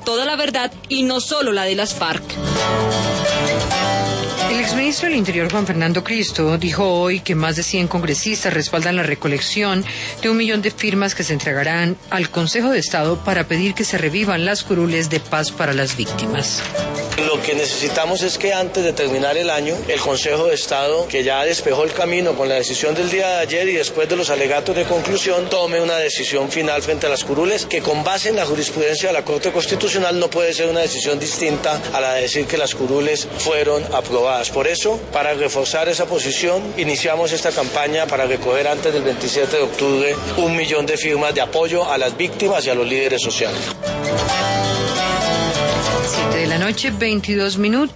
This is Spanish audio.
toda la verdad y no solo la de las FARC. El exministro del Interior, Juan Fernando Cristo, dijo hoy que más de 100 congresistas respaldan la recolección de 1 millón de firmas que se entregarán al Consejo de Estado para pedir que se revivan las curules de paz para las víctimas. Lo que necesitamos es que antes de terminar el año, el Consejo de Estado, que ya despejó el camino con la decisión del día de ayer y después de los alegatos de conclusión, tome una decisión final frente a las curules, que con base en la jurisprudencia de la Corte Constitucional no puede ser una decisión distinta a la de decir que las curules fueron aprobadas. Por eso, para reforzar esa posición, iniciamos esta campaña para recoger antes del 27 de octubre 1 millón de firmas de apoyo a las víctimas y a los líderes sociales. 7 de la noche, 22 minutos.